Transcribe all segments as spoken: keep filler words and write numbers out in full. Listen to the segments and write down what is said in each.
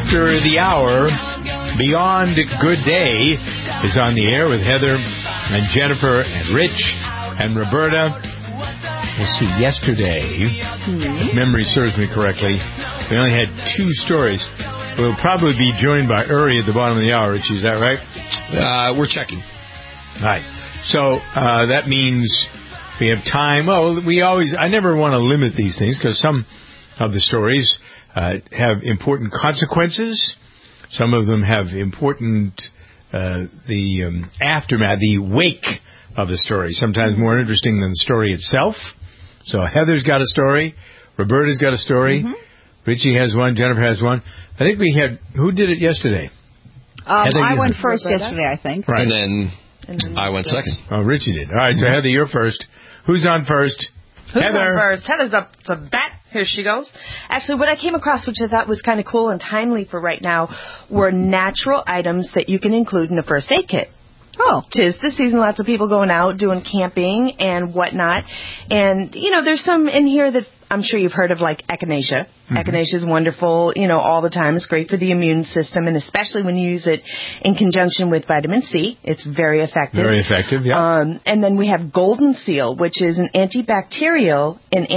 after the hour, Beyond Good Day is on the air with Heather and Jennifer and Rich and Roberta. Let's see, yesterday, mm-hmm. if memory serves me correctly, we only had two stories. We'll probably be joined by Uri at the bottom of the hour, Richie, is that right? Uh, we're checking. All right. So uh, that means we have time. Well, we always, I never want to limit these things because some of the stories uh, have important consequences. Some of them have important, uh, the um, aftermath, the wake of the story. Sometimes more interesting than the story itself. So Heather's got a story. Roberta's got a story. Mm-hmm. Richie has one. Jennifer has one. I think we had, who did it yesterday? Um, I went first Roberta? yesterday, I think. Right. And then, and then I went second. Oh, Richie did. All right, so Heather, you're first. Who's on first? Who's Heather. on first? Heather's up to bat. Here she goes. Actually, what I came across, which I thought was kind of cool and timely for right now, were natural items that you can include in a first aid kit. Oh. 'Tis the season, lots of people going out, doing camping and whatnot. And, you know, there's some in here that I'm sure you've heard of, like echinacea. Mm-hmm. Echinacea is wonderful, you know, all the time. It's great for the immune system, and especially when you use it in conjunction with vitamin C. It's very effective. Very effective, yeah. Um, and then we have golden seal, which is an antibacterial and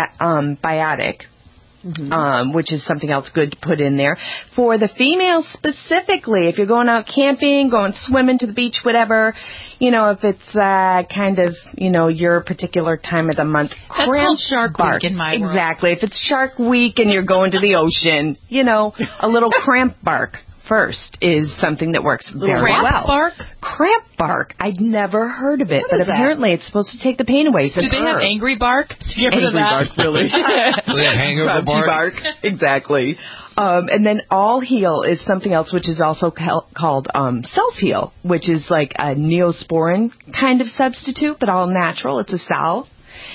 antibiotic. Mm-hmm. Um, which is something else good to put in there. For the females specifically, if you're going out camping, going swimming to the beach, whatever, you know, if it's uh, kind of, you know, your particular time of the month. That's called Shark bark. Week in my Exactly. world. If it's Shark Week and you're going to the ocean, you know, a little cramp bark first is something that works very cramp well. Bark? Cramp bark. I'd never heard of it, what but apparently that? It's supposed to take the pain away. Do they have angry bark to get rid angry of that? Bark, really. Do they have hangover bark? bark? Exactly. Um, and then All Heal is something else, which is also cal- called um, Self Heal, which is like a neosporin kind of substitute, but all natural. It's a salve.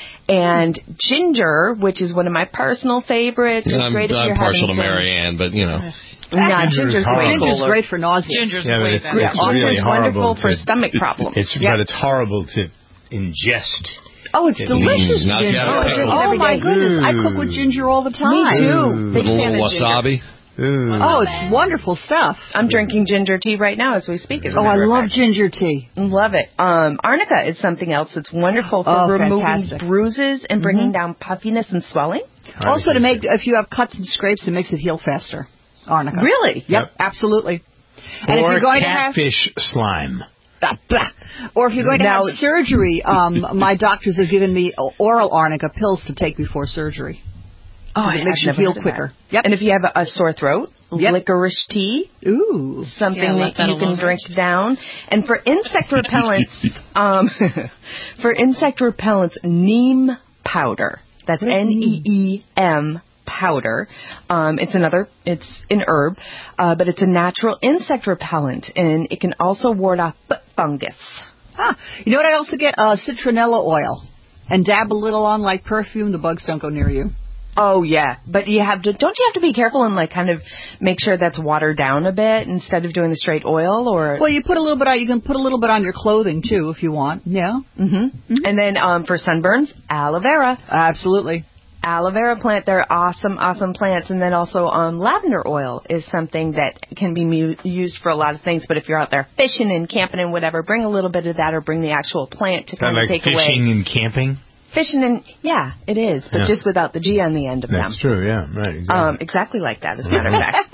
And ginger, which is one of my personal favorites. Yeah, I'm, great I'm if you're partial to some... Mary Ann, but, you know. Yeah, ginger's, ginger's, way ginger's great for nausea. Ginger's yeah, way it's, better. it's really ginger's horrible wonderful to, for stomach problems. It's, yep. But it's horrible to ingest. Oh, it's it delicious. Not Ginger. yet. Oh, oh my goodness. I cook with ginger all the time. Me too. Ooh. With a little wasabi. Ooh. Oh, it's wonderful stuff. I'm drinking ginger tea right now as we speak. As oh, I love fact. ginger tea. Love it. Um, arnica is something else that's wonderful for oh, removing fantastic. bruises and bringing mm-hmm. down puffiness and swelling. Also to make, if you have cuts and scrapes, it makes it heal faster. Arnica. Really? Yep, yep. absolutely. And or if you're going catfish to have, slime. Blah, blah. Or if you're going to now, have surgery, um, my doctors have given me oral arnica pills to take before surgery. Oh, it makes you heal quicker. Yep. And if you have a, a sore throat, yep. licorice tea. Ooh. Something yeah, that, that you can drink right. down. And for insect repellents, um, for insect repellents, neem powder. That's N E E M powder. Um, it's another, it's an herb, uh, but it's a natural insect repellent, and it can also ward off foot fungus. Ah, you know what I also get? Uh, citronella oil. And dab a little on like perfume, the bugs don't go near you. Oh, yeah. But you have to, don't you have to be careful and like kind of make sure that's watered down a bit instead of doing the straight oil? Or Well, you put a little bit on, you can put a little bit on your clothing too if you want. Yeah. Mm-hmm. mm-hmm. And then um, for sunburns, aloe vera. Absolutely. Aloe vera plant, they're awesome, awesome plants. And then also um, lavender oil is something that can be mu- used for a lot of things. But if you're out there fishing and camping and whatever, bring a little bit of that or bring the actual plant to kind like of take fishing away. Fishing and camping? Fishing and, yeah, it is. But yeah. just without the G on the end of That's them. That's true, yeah, right. Exactly. Um, exactly like that, as a matter of fact.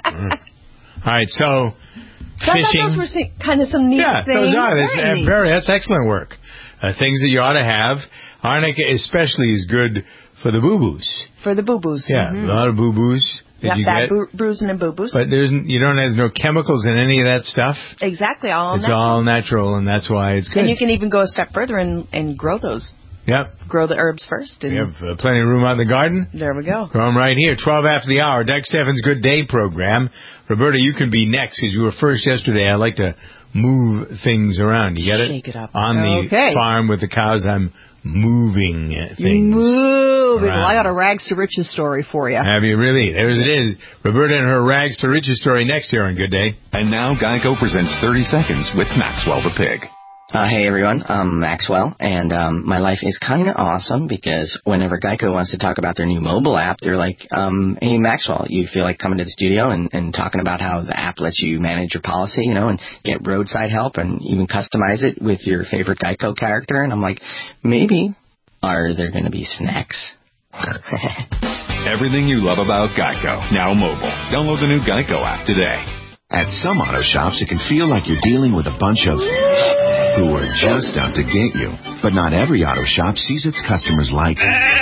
All right, so So fishing. I thought those were kind of some neat yeah, things. those are. That's, very uh, very, that's excellent work. Uh, things that you ought to have. Arnica especially is good for the boo-boos. For the boo-boos. Yeah, mm-hmm. a lot of boo-boos that yeah, you bad get. Bru- bruising and boo-boos. But there's you don't have no chemicals in any of that stuff. Exactly, all It's natural. all natural, and that's why it's good. And you can even go a step further and, and grow those. Yep. Grow the herbs first. And we have uh, plenty of room out in the garden. There we go. Grow them right here. twelve after the hour. Doug Steffens' Good Day program. Roberta, you can be next because you were first yesterday. I like to move things around. You get it? Shake it up. On the okay. farm with the cows, I'm moving things. Moving. around. Well, I got a rags to riches story for you. Have you really? There it is. Roberta and her rags to riches story next year on Good Day. And now Geico presents thirty seconds with Maxwell the Pig. Uh, hey, everyone. I'm Maxwell, and um, my life is kind of awesome because whenever Geico wants to talk about their new mobile app, they're like, um, hey, Maxwell, you feel like coming to the studio and, and talking about how the app lets you manage your policy, you know, and get roadside help and even customize it with your favorite Geico character? And I'm like, maybe. Are there going to be snacks? Everything you love about Geico, now mobile. Download the new Geico app today. At some auto shops, it can feel like you're dealing with a bunch of who are just out to get you. But not every auto shop sees its customers like...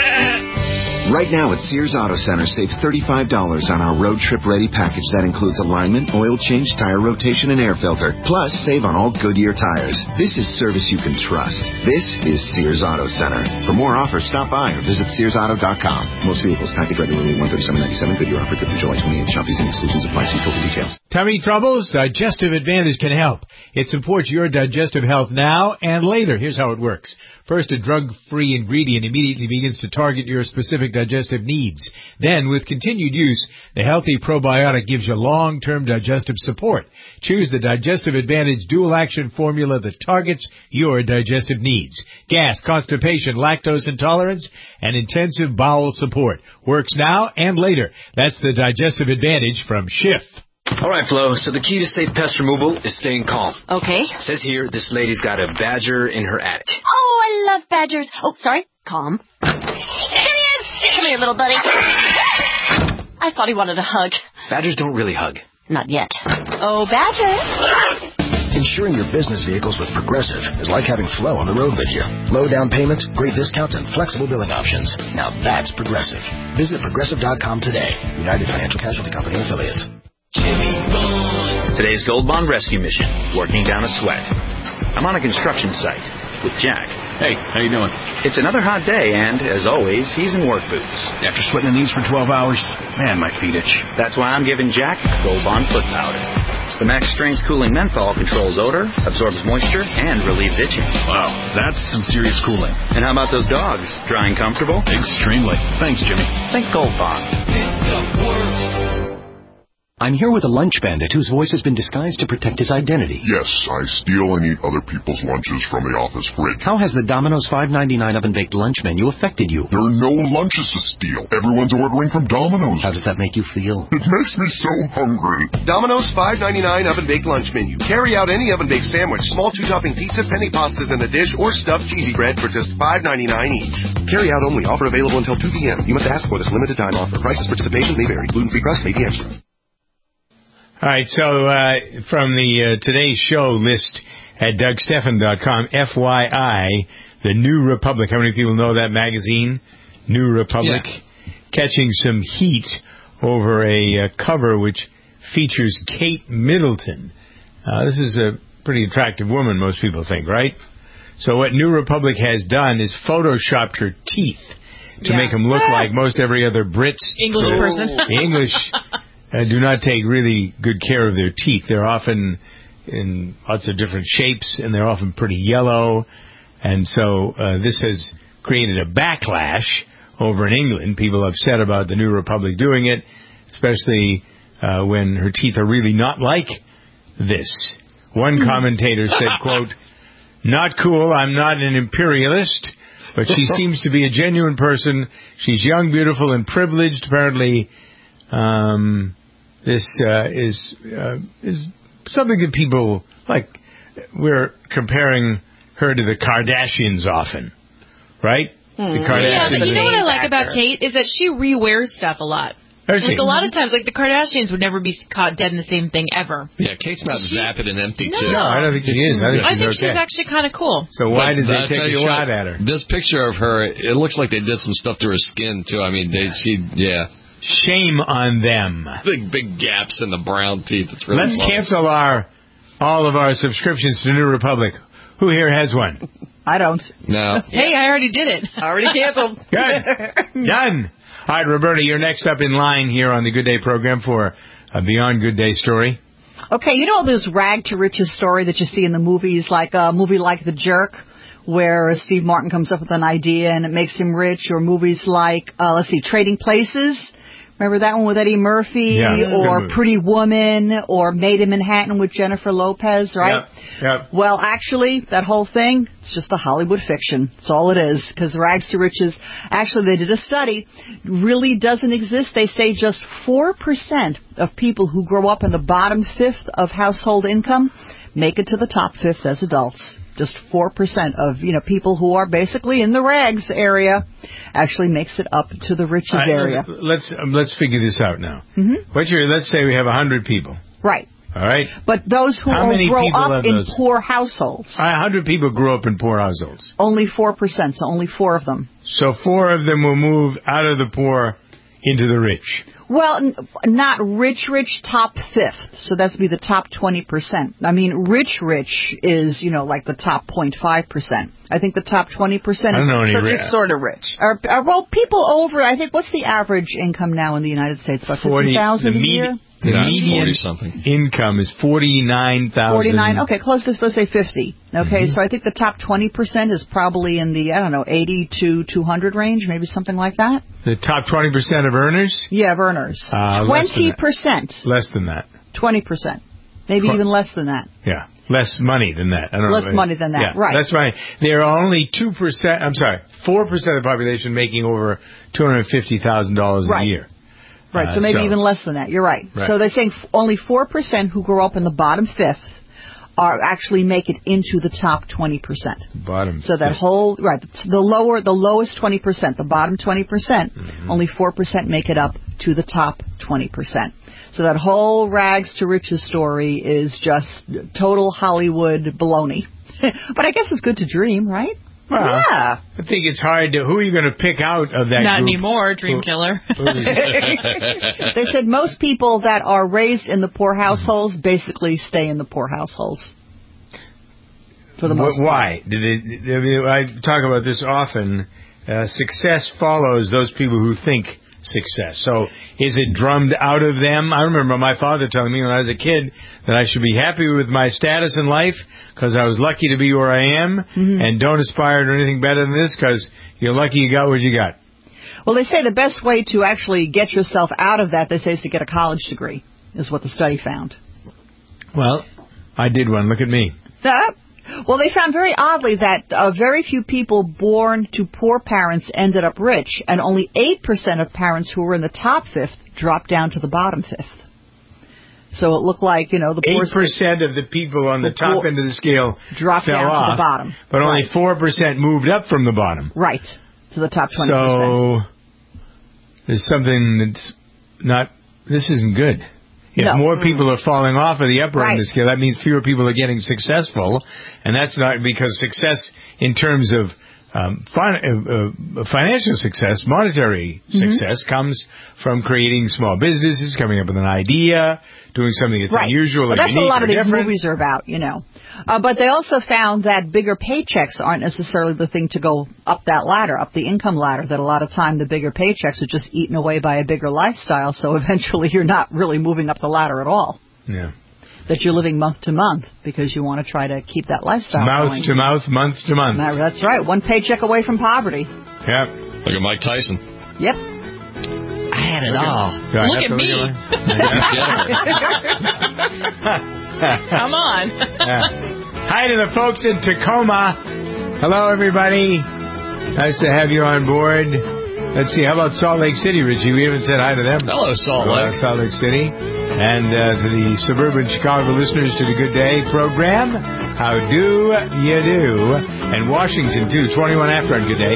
Right now at Sears Auto Center, save thirty-five dollars on our road trip ready package that includes alignment, oil change, tire rotation, and air filter. Plus, save on all Goodyear tires. This is service you can trust. This is Sears Auto Center. For more offers, stop by or visit sears auto dot com. Most vehicles, package regularly one thirty-seven ninety-seven. Goodyear offer good through July twenty-eighth. Shop using exclusions apply. See store for details. Tummy troubles? Digestive Advantage can help. It supports your digestive health now and later. Here's how it works. First, a drug-free ingredient immediately begins to target your specific digestive needs. Then, with continued use, the healthy probiotic gives you long-term digestive support. Choose the Digestive Advantage dual-action formula that targets your digestive needs. Gas, constipation, lactose intolerance, and intensive bowel support. Works now and later. That's the Digestive Advantage from Schiff. All right, Flo, so the key to safe pest removal is staying calm. Okay. It says here this lady's got a badger in her attic. Oh, I love badgers. Oh, sorry. Calm. There he is. Come here, little buddy. I thought he wanted a hug. Badgers don't really hug. Not yet. Oh, badger. Insuring your business vehicles with Progressive is like having Flo on the road with you. Low down payments, great discounts, and flexible billing options. Now that's Progressive. Visit Progressive dot com today. United Financial Casualty Company Affiliates. Jimmy Bond. Today's Gold Bond rescue mission, working down a sweat. I'm on a construction site with Jack. Hey, how you doing? It's another hot day, and, as always, he's in work boots. After sweating in these for twelve hours, man, my feet itch. That's why I'm giving Jack Gold Bond foot powder. The max strength cooling menthol controls odor, absorbs moisture, and relieves itching. Wow, that's some serious cooling. And how about those dogs? Dry and comfortable? Extremely. Thanks, Jimmy. Think Gold Bond. This stuff works. I'm here with a lunch bandit whose voice has been disguised to protect his identity. Yes, I steal and eat other people's lunches from the office fridge. How has the Domino's five ninety-nine oven-baked lunch menu affected you? There are no lunches to steal. Everyone's ordering from Domino's. How does that make you feel? It makes me so hungry. Domino's five ninety-nine oven-baked lunch menu. Carry out any oven-baked sandwich, small two-topping pizza, penny pastas in a dish, or stuffed cheesy bread for just five ninety-nine each. Carry out only. Offer available until two p.m. You must ask for this limited time offer. Prices participation may vary. Gluten-free crust may be extra. All right, so uh, from the uh, Today's Show list at Doug Stephan dot com, F Y I, the New Republic. How many people know that magazine, New Republic? Yeah. Catching some heat over a uh, cover which features Kate Middleton. Uh, this is a pretty attractive woman, most people think, right? So what New Republic has done is photoshopped her teeth to yeah. make them look like most every other Brit's English so, person. English. Uh, do not take really good care of their teeth. They're often in lots of different shapes, and they're often pretty yellow. And so uh, this has created a backlash over in England. People upset about the New Republic doing it, especially uh, when her teeth are really not like this. One commentator said, quote, "Not cool, I'm not an imperialist, but she seems to be a genuine person. She's young, beautiful, and privileged. Apparently, um... This uh, is uh, is something that people like. We're comparing her to the Kardashians often, right? Hmm. The Kardashians. Yeah, but you know what I like actor. about Kate is that she rewears stuff a lot. Does like she? a lot of times, like the Kardashians would never be caught dead in the same thing ever. Yeah, Kate's not she, vapid and empty no. too. No, I don't think she is. I think, I she's, think okay. she's actually kind of cool. So why but, did they I'll take a shot what, at her? This picture of her, it looks like they did some stuff to her skin too. I mean, they, she, yeah. Shame on them. Big, big gaps in the brown teeth. It's really Let's funny. cancel our all of our subscriptions to New Republic. Who here has one? I don't. No. Hey, I already did it. I already canceled. Good. Done. All right, Roberta, you're next up in line here on the Good Day program for a Beyond Good Day story. Okay, you know this rag to riches story that you see in the movies, like a movie like The Jerk, where Steve Martin comes up with an idea and it makes him rich, or movies like, uh, let's see, Trading Places. Remember that one with Eddie Murphy, Yeah, or Pretty Woman, or Made in Manhattan with Jennifer Lopez, right? Yep, yep. Well, actually, that whole thing, it's just a Hollywood fiction. That's all it is. Because rags to riches, actually, they did a study, really doesn't exist. They say just four percent of people who grow up in the bottom fifth of household income make it to the top fifth as adults. Just four percent of, you know, people who are basically in the rags area actually makes it up to the riches Right, area. Let's um, let's figure this out now. Mm-hmm. What you're, let's say we have one hundred people. Right. All right? But those who How are, many grow people up are in those? poor households, one hundred people grew up in poor households. only four percent, so only four of them. So four of them will move out of the poor into the rich. Well, n- not rich, rich, top fifth. So that's be the top twenty percent. I mean, rich, rich is, you know, like the top zero point five percent. I think the top twenty percent I don't know any is ri- sort of rich. Are, are, well, people over, I think, what's the average income now in the United States? About fifty thousand the a medi- year? The Yeah, it's median forty-something. income is forty-nine thousand. forty-nine, okay, close to, let's say fifty. Okay, Mhm. so I think the top twenty percent is probably in the, I don't know, eighty to two hundred range, maybe something like that. The top twenty percent of earners? Yeah, of earners. Uh, less than twenty that. percent. Less than that. twenty percent. Maybe Tw- even less than that. Yeah. Less money than that. I don't Less know. money than that, yeah, right. Less money. There are only two percent, I'm sorry, four percent of the population making over two hundred fifty thousand dollars Right. a year. Right, Uh, so maybe so- even less than that. You're right. Right. So they're saying f- only four percent who grow up in the bottom fifth are actually make it into the top twenty percent. Bottom. So that whole, right, the lower, the lowest twenty percent, the bottom twenty percent, Mm-hmm. only four percent make it up to the top twenty percent. So that whole rags to riches story is just total Hollywood baloney. But I guess it's good to dream, right? Well, yeah. I think it's hard to, who are you going to pick out of that Not group? anymore, Dream Who- Killer. They said most people that are raised in the poor households basically stay in the poor households. For the most Wh- Why? Did it, I mean, I talk about this often. Uh, success follows those people who think success. So is it drummed out of them? I remember my father telling me when I was a kid that I should be happy with my status in life because I was lucky to be where I am, Mm-hmm. and don't aspire to anything better than this because you're lucky you got what you got. Well, they say the best way to actually get yourself out of that, they say, is to get a college degree, is what the study found. Well, I did one. Look at me. Uh, well, they found very oddly that uh, very few people born to poor parents ended up rich, and only eight percent of parents who were in the top fifth dropped down to the bottom fifth. So it looked like, you know, the poor Eight percent of the people on the, the top poor- end of the scale dropped fell down off, to the bottom. but only Right. four percent moved up from the bottom. Right, to the top twenty percent. So there's something that's not. This isn't good. If No. more people are falling off of the upper end of Right. the scale, that means fewer people are getting successful, and that's not because success in terms of um, fin- uh, uh, financial success, monetary Mm-hmm. success, comes from creating small businesses, coming up with an idea, doing something that's Right. unusual Well, or that's unique what a lot or of these different. movies are about, you know. Uh, but they also found that bigger paychecks aren't necessarily the thing to go up that ladder, up the income ladder, that a lot of time the bigger paychecks are just eaten away by a bigger lifestyle, so eventually you're not really moving up the ladder at all. Yeah. That you're living month to month because you want to try to keep that lifestyle Mouth going. to mouth, month to month. Now, that's right. One paycheck away from poverty. Yep. Look at Mike Tyson. Yep. I had it all. Do I Look have at to me. Come on. Yeah. Hi to the folks in Tacoma. Hello, everybody. Nice to have you on board. Let's see. How about Salt Lake City, Richie? We haven't said hi to them. Hello, Salt Hello, Lake. Salt Lake City. And uh, to the suburban Chicago listeners to the Good Day program, how do you do? And Washington, too, twenty-one after on Good Day.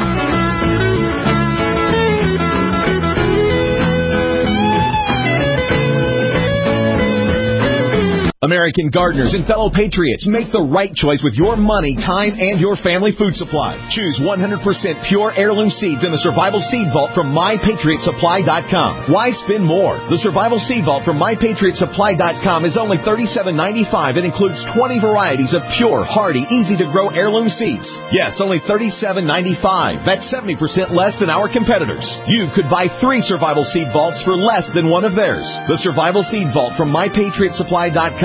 American gardeners and fellow patriots, make the right choice with your money, time, and your family food supply. Choose one hundred percent pure heirloom seeds in the Survival Seed Vault from my patriot supply dot com. Why spend more? The Survival Seed Vault from my patriot supply dot com is only thirty-seven ninety-five and includes twenty varieties of pure, hardy, easy-to-grow heirloom seeds. Yes, only thirty-seven ninety-five. That's seventy percent less than our competitors. You could buy three Survival Seed Vaults for less than one of theirs. The Survival Seed Vault from my patriot supply dot com.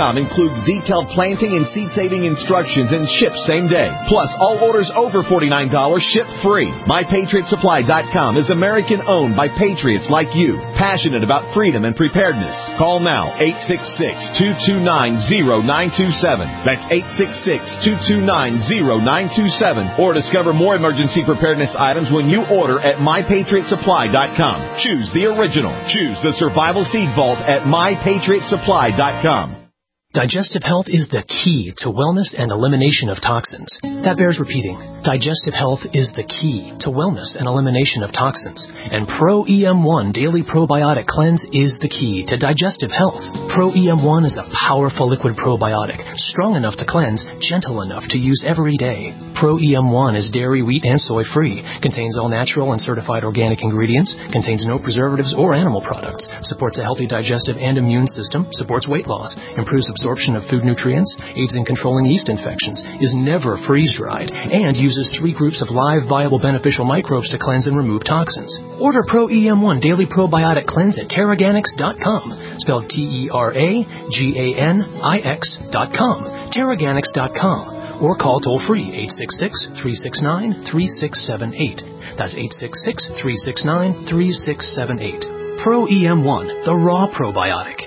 com includes detailed planting and seed-saving instructions and ships same day. Plus, all orders over forty-nine dollars ship free. My Patriot Supply dot com is American-owned by patriots like you, passionate about freedom and preparedness. Call now, eight six six, two two nine, zero nine two seven. That's eight six six, two two nine, zero nine two seven. Or discover more emergency preparedness items when you order at My Patriot Supply dot com. Choose the original. Choose the Survival Seed Vault at My Patriot Supply dot com. Digestive health is the key to wellness and elimination of toxins. That bears repeating. Digestive health is the key to wellness and elimination of toxins. And Pro E M one Daily Probiotic Cleanse is the key to digestive health. Pro E M one is a powerful liquid probiotic, strong enough to cleanse, gentle enough to use every day. Pro E M one is dairy, wheat, and soy free, contains all natural and certified organic ingredients, contains no preservatives or animal products, supports a healthy digestive and immune system, supports weight loss, improves absorption of food nutrients, aids in controlling yeast infections, is never freeze-dried, and uses three groups of live, viable, beneficial microbes to cleanse and remove toxins. Order Pro E M one Daily Probiotic Cleanse at Terraganics dot com, spelled T E R A G A N I X dot com, Terraganics dot com, or call toll-free eight six six, three six nine, three six seven eight. That's eight six six, three six nine, three six seven eight. Pro E M one, the raw probiotic.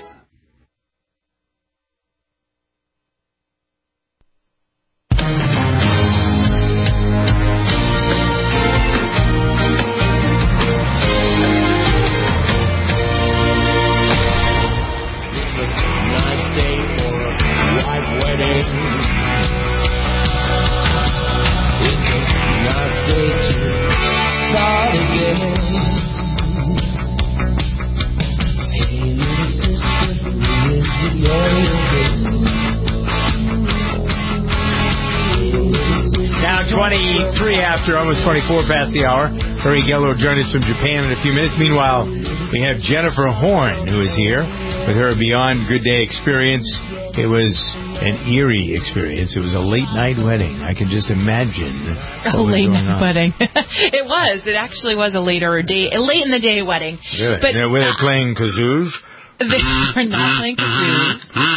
twenty-three after, almost twenty-four past the hour. Uri Geller will join us from Japan in a few minutes. Meanwhile, we have Jennifer Horn, who is here with her Beyond Good Day experience. It was an eerie experience. It was a late-night wedding. I can just imagine. A late-night wedding. It was. It actually was a later day, a late-in-the-day wedding. Really? But, now, were they uh, playing kazoos? They were not playing kazoos.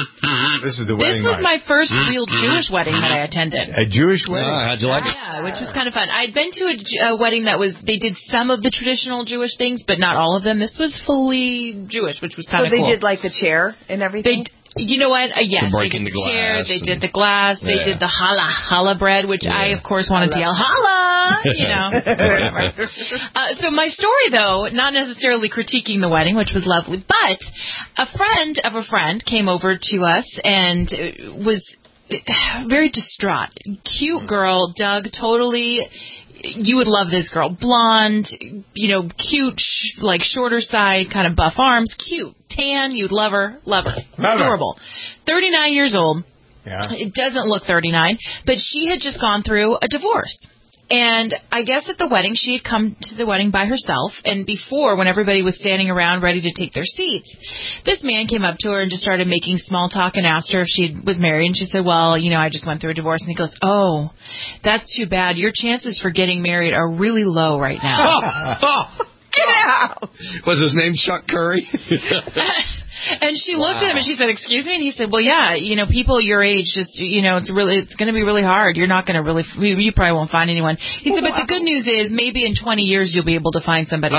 This is the wedding. This was march. my first real Jewish wedding that I attended. A Jewish wedding? Oh, how'd you like it? Yeah, which was kind of fun. I'd been to a, a wedding that was, they did some of the traditional Jewish things, but not all of them. This was fully Jewish, which was kind of cool. So they cool. did like the chair and everything? They, you know what? Uh, yes, the they did the the chair, they did and, the glass, they yeah. did the challah, challah bread, which yeah. I, of course, wanted to yell, challah, you know, whatever. Uh, so my story, though, not necessarily critiquing the wedding, which was lovely, but a friend of a friend came over to us and was very distraught. Cute girl, Doug, totally... You would love this girl. Blonde, you know, cute, sh- like shorter side, kind of buff arms, cute, tan. You'd love her, love her. Love Adorable. Her. thirty-nine years old. Yeah. It doesn't look thirty-nine, but she had just gone through a divorce. And I guess at the wedding, she had come to the wedding by herself. And before, when everybody was standing around ready to take their seats, this man came up to her and just started making small talk and asked her if she was married. And she said, well, you know, I just went through a divorce. And he goes, oh, that's too bad. Your chances for getting married are really low right now. Oh, oh. Get out! Was his name Chuck Curry? And she wow. looked at him and she said, excuse me? And he said, well, yeah, you know, people your age just, you know, it's really, it's going to be really hard. You're not going to really, you probably won't find anyone. He said, wow. But the good news is maybe in twenty years you'll be able to find somebody. Oh,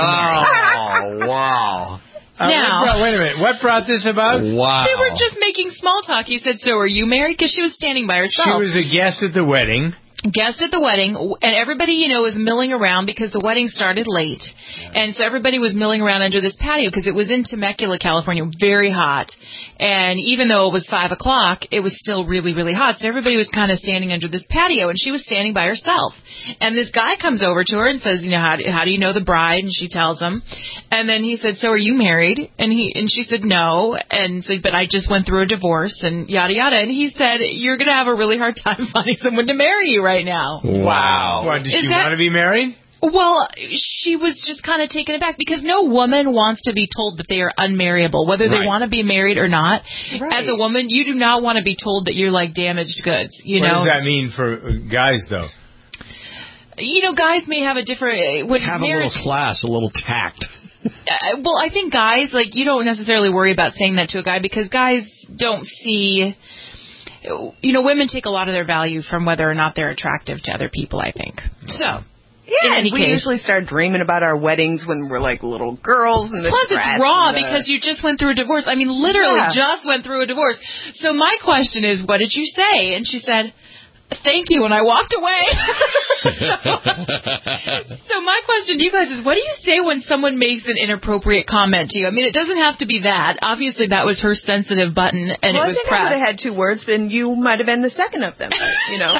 wow. Uh, now, what brought, wait a minute. What brought this about? Wow. They were just making small talk. He said, so are you married? Because she was standing by herself. She was a guest at the wedding. Guest at the wedding, and everybody, you know, was milling around because the wedding started late. And so everybody was milling around under this patio because it was in Temecula, California, very hot. And even though it was five o'clock, it was still really, really hot. So everybody was kind of standing under this patio, and she was standing by herself. And this guy comes over to her and says, you know, how do, how do you know the bride? And she tells him. And then he said, so are you married? And he and she said, no. And said, but I just went through a divorce and yada, yada. And he said, you're going to have a really hard time finding someone to marry you right now. Wow. What, does Is she that, want to be married? Well, she was just kind of taken aback because no woman wants to be told that they are unmarriable, whether right. they want to be married or not. Right. As a woman, you do not want to be told that you're like damaged goods. You what know? does that mean for guys, though? You know, guys may have a different... When have marriage, a little class, a little tact. Uh, well, I think guys, like, you don't necessarily worry about saying that to a guy because guys don't see, you know, women take a lot of their value from whether or not they're attractive to other people, I think. So, yeah, in any and we case, usually start dreaming about our weddings when we're like little girls. And the plus, it's dress raw and the... because you just went through a divorce. I mean, literally Yeah. just went through a divorce. So my question is, what did you say? And she said, thank you, and I walked away. so, so my question to you guys is, what do you say when someone makes an inappropriate comment to you? I mean, it doesn't have to be that. Obviously, that was her sensitive button, and well, it was I think pressed. I would have had two words, and you might have been the second of them, you know.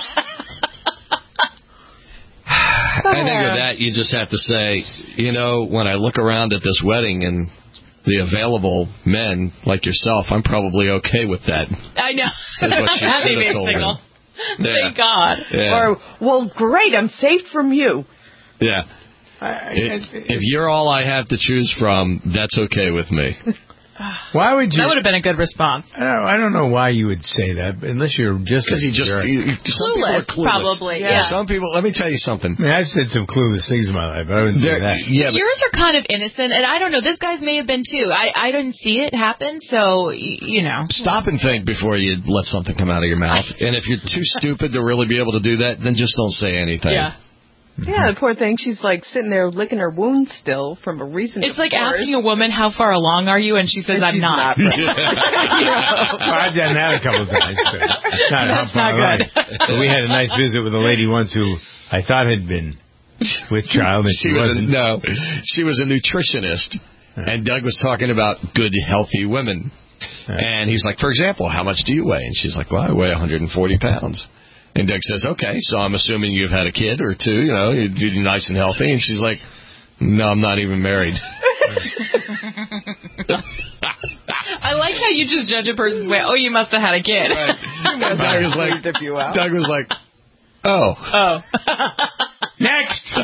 I think with that, you just have to say, you know, when I look around at this wedding and the available men like yourself, I'm probably okay with that. I know. That's what she should have told him. Yeah. Thank God. Yeah. Or, well, great, I'm safe from you. Yeah. If, if you're all I have to choose from, that's okay with me. Why would you? That would have been a good response. I don't, I don't know why you would say that, unless you're just because you just you, you, some people are clueless, clueless. probably. Yeah. Some people. Let me tell you something. I mean, I've said some clueless things in my life, but I wouldn't There, say that. Yeah, but, yours are kind of innocent, and I don't know. This guy's may have been too. I I didn't see it happen, so y- you know. Stop and think before you let something come out of your mouth. And if you're too stupid to really be able to do that, then just don't say anything. Yeah. Yeah, the poor thing. She's like sitting there licking her wound still from a recent It's like divorce. asking a woman how far along are you, and she says, And I'm she's not. not right. You know? Well, I've done that a couple of times. But not That's how far not good. along. But we had a nice visit with a lady once who I thought had been with child, and she, She was a, wasn't. no, she was a nutritionist, and Doug was talking about good, healthy women. And he's like, for example, how much do you weigh? And she's like, well, I weigh one hundred forty pounds. And Doug says, okay, so I'm assuming you've had a kid or two, you know, you're you're nice and healthy. And she's like, no, I'm not even married. I like how you just judge a person's weight. Oh, you must have had a kid. Right. Doug was like, Doug was like, oh. Oh. Next.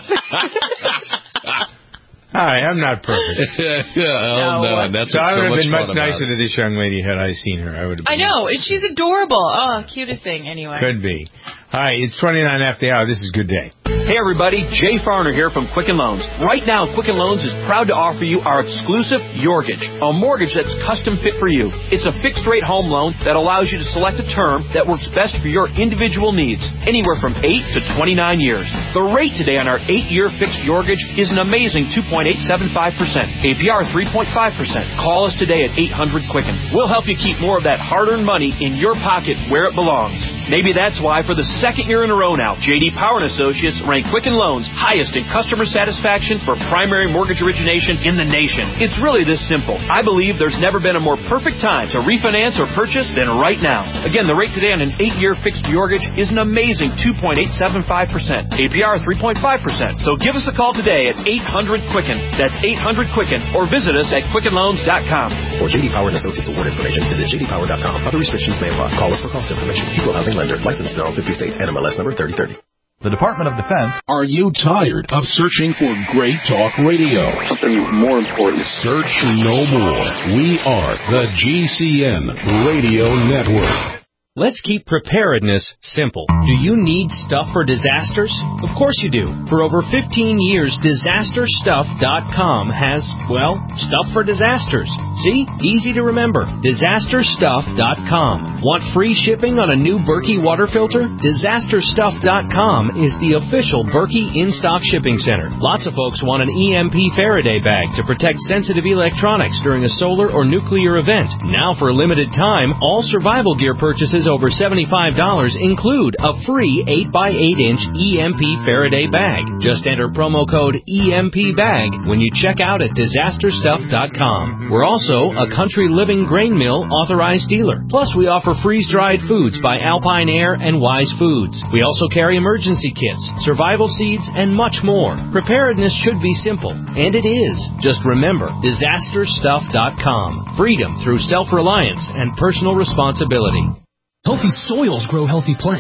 Hi, I'm not perfect. yeah, oh, no, that's so I so would have much been much fun about nicer it. to this young lady had I seen her. I would have. I know. And she's adorable. Oh, cutest thing, anyway. Could be. Hi, it's twenty-nine after the hour. This is Good Day. Hey everybody, Jay Farner here from Quicken Loans. Right now, Quicken Loans is proud to offer you our exclusive Yorgage, a mortgage that's custom fit for you. It's a fixed rate home loan that allows you to select a term that works best for your individual needs, anywhere from eight to twenty-nine years. The rate today on our eight year fixed Yorgage is an amazing two point eight seven five percent, A P R three point five percent. Call us today at eight hundred Quicken. We'll help you keep more of that hard-earned money in your pocket where it belongs. Maybe that's why for the second year in a row now, J D Power and Associates rank Quicken Loans highest in customer satisfaction for primary mortgage origination in the nation. It's really this simple. I believe there's never been a more perfect time to refinance or purchase than right now. Again, the rate today on an eight year fixed mortgage is an amazing two point eight seven five percent, A P R three point five percent. So give us a call today at eight hundred Quicken. That's eight hundred Quicken, or visit us at quicken loans dot com. For J D Power and Associates award information, visit j d power dot com. Other restrictions may apply. Call us for cost information. Equal housing lender. Licensed in all fifty states. N M L S number thirty thirty. The Department of Defense. Are you tired of searching for great talk radio? Something more important. Search no more. We are the G C N Radio Network. Let's keep preparedness simple. Do you need stuff for disasters? Of course you do. For over fifteen years, disaster stuff dot com has, well, stuff for disasters. See? Easy to remember. disaster stuff dot com. Want free shipping on a new Berkey water filter? disaster stuff dot com is the official Berkey in-stock shipping center. Lots of folks want an E M P Faraday bag to protect sensitive electronics during a solar or nuclear event. Now for a limited time, all survival gear purchases over seventy-five dollars include a free eight by eight inch E M P Faraday bag. Just enter promo code E M P bag when you check out at disaster stuff dot com. We're also a Country Living Grain Mill authorized dealer. Plus, we offer freeze-dried foods by Alpine Air and Wise Foods. We also carry emergency kits, survival seeds, and much more. Preparedness should be simple, and it is. Just remember, disaster stuff dot com. Freedom through self-reliance and personal responsibility. Healthy soils grow healthy plants.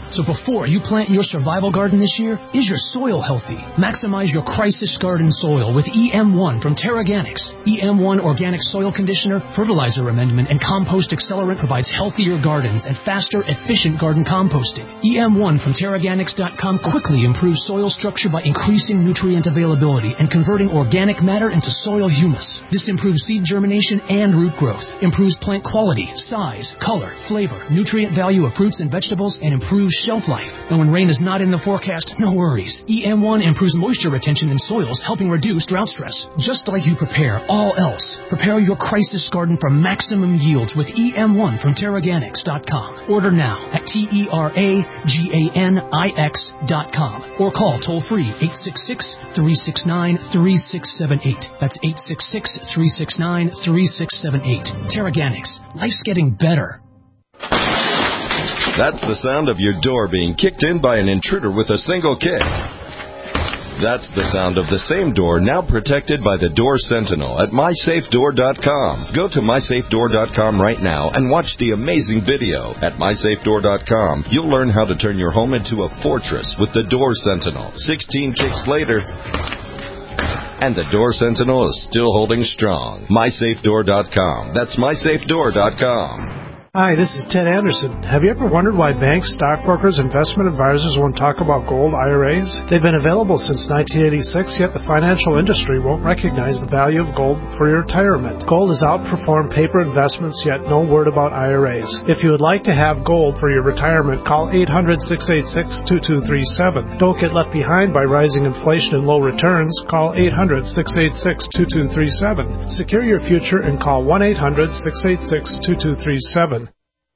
So before you plant your survival garden this year, is your soil healthy? Maximize your crisis garden soil with E M one from Terraganics. E M one Organic Soil Conditioner, Fertilizer Amendment, and Compost Accelerant provides healthier gardens and faster, efficient garden composting. E M one from Terraganics dot com quickly improves soil structure by increasing nutrient availability and converting organic matter into soil humus. This improves seed germination and root growth, improves plant quality, size, color, flavor, nutrient value of fruits and vegetables, and improves shelf life. And when rain is not in the forecast, no worries. E M one improves moisture retention in soils, helping reduce drought stress. Just like you prepare all else, prepare your crisis garden for maximum yields with E M one from Terraganics dot com. Order now at T E R A G A N I X dot com or call toll-free eight six six, three six nine, three six seven eight. That's eight six six, three six nine, three six seven eight. Terraganics. Life's getting better. That's the sound of your door being kicked in by an intruder with a single kick. That's the sound of the same door now protected by the Door Sentinel at my safe door dot com. Go to my safe door dot com right now and watch the amazing video. At my safe door dot com, you'll learn how to turn your home into a fortress with the Door Sentinel. sixteen kicks later, and the Door Sentinel is still holding strong. my safe door dot com. That's my safe door dot com. Hi, this is Ted Anderson. Have you ever wondered why banks, stockbrokers, investment advisors won't talk about gold I R As? They've been available since nineteen eighty-six, yet the financial industry won't recognize the value of gold for your retirement. Gold has outperformed paper investments, yet no word about I R As. If you would like to have gold for your retirement, call eight hundred, six eight six, two two three seven. Don't get left behind by rising inflation and low returns. Call eight hundred, six eight six, two two three seven. Secure your future and call one eight hundred, six eight six, two two three seven.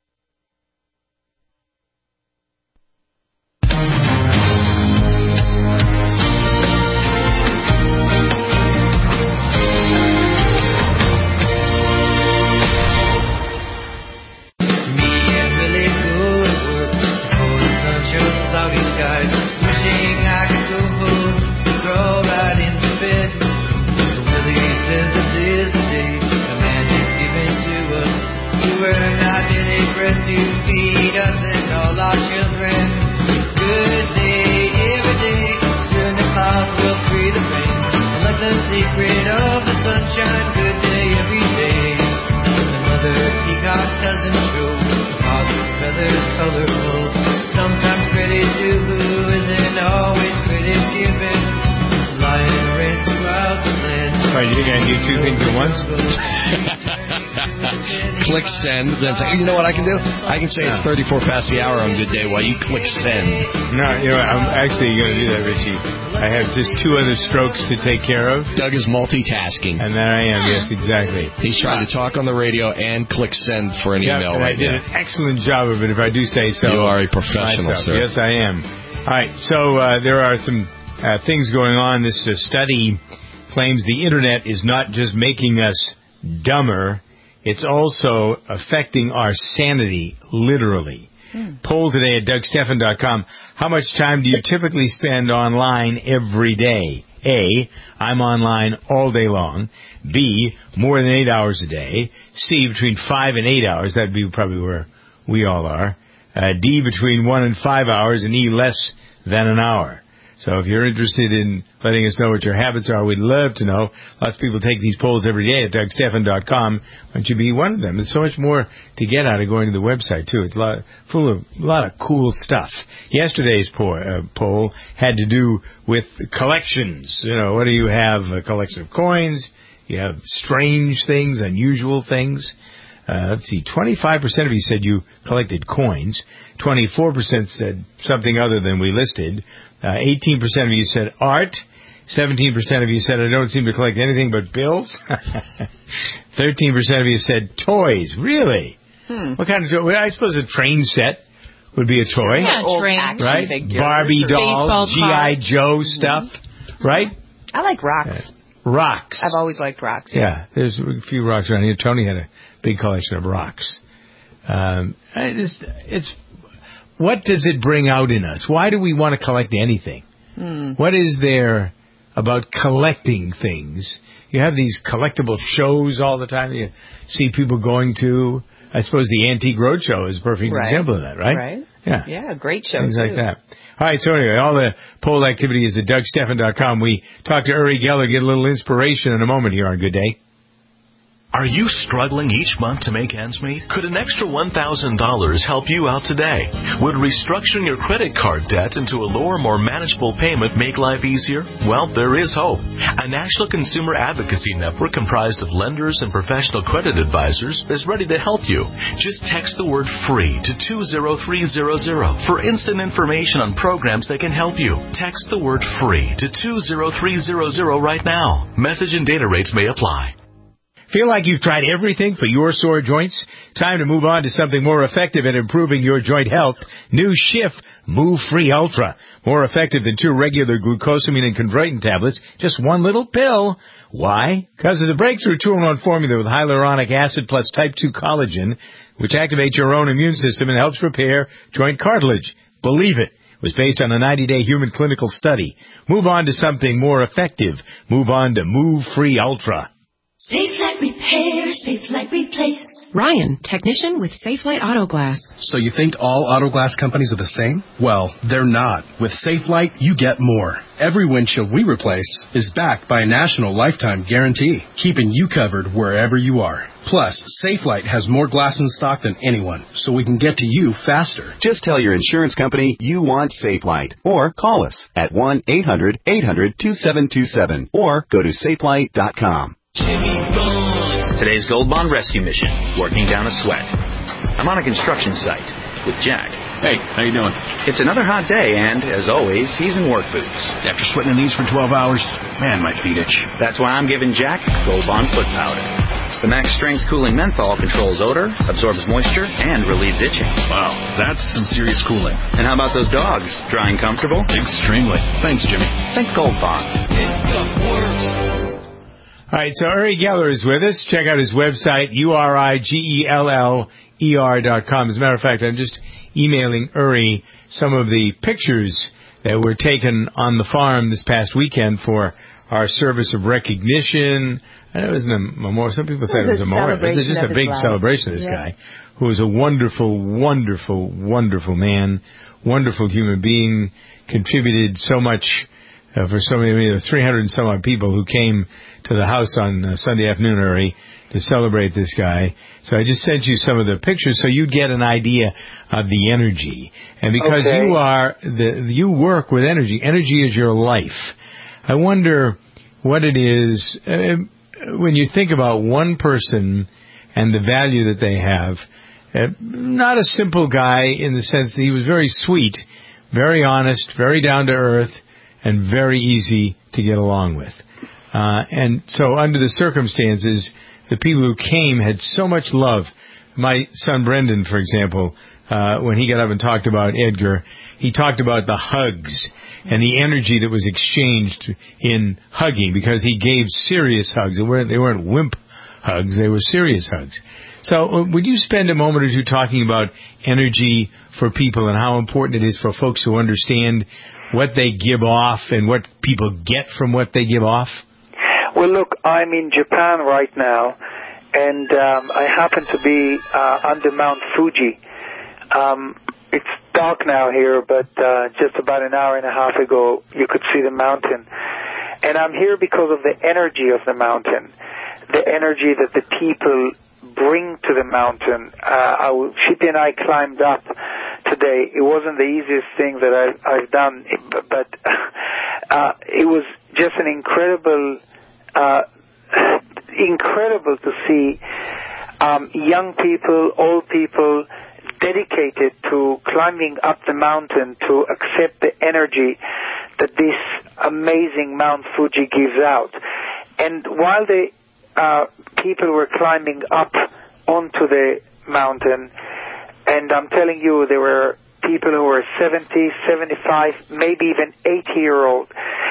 Click send, then say, you know what I can do? I can say it's thirty-four past the hour on Good Day while you click send. No, you know, I'm actually going to do that, Richie. I have just two other strokes to take care of. Doug is multitasking. And there I am, yes, exactly. He's trying to talk on the radio and click send for an yep, email and right I did now. an excellent job of it, if I do say so. You are a professional, myself. sir. Yes, I am. All right, so uh, there are some uh, things going on. This uh, study claims the Internet is not just making us dumber, it's also affecting our sanity, literally. Hmm. Poll today at Doug Stephan dot com. How much time do you typically spend online every day? A, I'm online all day long. B, more than eight hours a day. C, between five and eight hours. That'd be probably where we all are. Uh, D, between one and five hours. And E, less than an hour. So if you're interested in letting us know what your habits are, we'd love to know. Lots of people take these polls every day at Doug Stephan dot com. Why don't you be one of them? There's so much more to get out of going to the website, too. It's a lot, full of a lot of cool stuff. Yesterday's poll, uh, poll had to do with collections. You know, what do you have? A collection of coins. You have strange things, unusual things. Uh, let's see, twenty-five percent of you said you collected coins. twenty-four percent said something other than we listed. Uh, eighteen percent of you said art. seventeen percent of you said I don't seem to collect anything but bills. thirteen percent of you said toys. Really? Hmm. What kind of toy? Well, I suppose a train set would be a toy. Yeah, train. Right? Figure. Barbie dolls, G I. Joe stuff. Mm-hmm. Right? I like rocks. Uh, rocks. I've always liked rocks. Yeah, there's a few rocks around here. Tony had a big collection of rocks. Um, it's, it's what does it bring out in us? Why do we want to collect anything? Hmm. What is there about collecting things? You have these collectible shows all the time you see people going to. I suppose the Antique Roadshow is a perfect right. example of that, right? Right. Yeah. Yeah, great show, Things too. like that. All right, so anyway, all the poll activity is at Doug Stephan dot com. We talked to Uri Geller, get a little inspiration in a moment here on Good Day. Are you struggling each month to make ends meet? Could an extra one thousand dollars help you out today? Would restructuring your credit card debt into a lower, more manageable payment make life easier? Well, there is hope. A national consumer advocacy network comprised of lenders and professional credit advisors is ready to help you. Just text the word FREE to two zero three zero zero for instant information on programs that can help you. Text the word FREE to two zero three zero zero right now. Message and data rates may apply. Feel like you've tried everything for your sore joints? Time to move on to something more effective at improving your joint health. New Schiff Move Free Ultra. More effective than two regular glucosamine and chondroitin tablets. Just one little pill. Why? Because of the breakthrough two in one formula with hyaluronic acid plus type two collagen, which activates your own immune system and helps repair joint cartilage. Believe it. It was based on a ninety-day human clinical study. Move on to something more effective. Move on to Move Free Ultra. Safe Light Repair, Safe Light Replace. Ryan, technician with Safe Light Auto Glass. So you think all auto glass companies are the same? Well, they're not. With Safe Light, you get more. Every windshield we replace is backed by a national lifetime guarantee, keeping you covered wherever you are. Plus, Safe Light has more glass in stock than anyone, so we can get to you faster. Just tell your insurance company you want Safe Light, or call us at one eight hundred eight hundred two seven two seven, or go to safe light dot com. Today's Gold Bond rescue mission, working down a sweat. I'm on a construction site with Jack. Hey, how you doing? It's another hot day, and, as always, he's in work boots. After sweating in these for twelve hours, man, my feet itch. That's why I'm giving Jack Gold Bond foot powder. The Max Strength Cooling Menthol controls odor, absorbs moisture, and relieves itching. Wow, that's some serious cooling. And how about those dogs? Dry and comfortable? Extremely. Thanks, Jimmy. Think Gold Bond. This stuff works. All right, so Uri Geller is with us. Check out his website, U R I G E L L E R dot com. As a matter of fact, I'm just emailing Uri some of the pictures that were taken on the farm this past weekend for our service of recognition. I know it wasn't a memorial. Some people said it was a memorial. This is just a big celebration of this guy, who is a wonderful, wonderful, wonderful man, wonderful human being, contributed so much uh, for so many, I mean, three hundred and some odd people who came to the house on uh, Sunday afternoon, Uri, to celebrate this guy. So I just sent you some of the pictures so you'd get an idea of the energy. And because okay. you are, the you work with energy, energy is your life. I wonder what it is, uh, when you think about one person and the value that they have, uh, not a simple guy in the sense that he was very sweet, very honest, very down to earth, and very easy to get along with. Uh, and so under the circumstances, the people who came had so much love. My son Brendan, for example, uh, when he got up and talked about Edgar, he talked about the hugs and the energy that was exchanged in hugging, because he gave serious hugs. They weren't, they weren't wimp hugs, they were serious hugs. So uh, would you spend a moment or two talking about energy for people and how important it is for folks to understand what they give off and what people get from what they give off? Well, look, I'm in Japan right now, and um, I happen to be uh, under Mount Fuji. Um, it's dark now here, but uh, just about an hour and a half ago, you could see the mountain. And I'm here because of the energy of the mountain, the energy that the people bring to the mountain. Uh, our, Shippy and I climbed up today. It wasn't the easiest thing that I've, I've done, but uh, it was just an incredible... Uh, incredible to see um, young people, old people dedicated to climbing up the mountain to accept the energy that this amazing Mount Fuji gives out. And while the uh, people were climbing up onto the mountain, and I'm telling you, there were people who were seventy, seventy-five, maybe even eighty year old.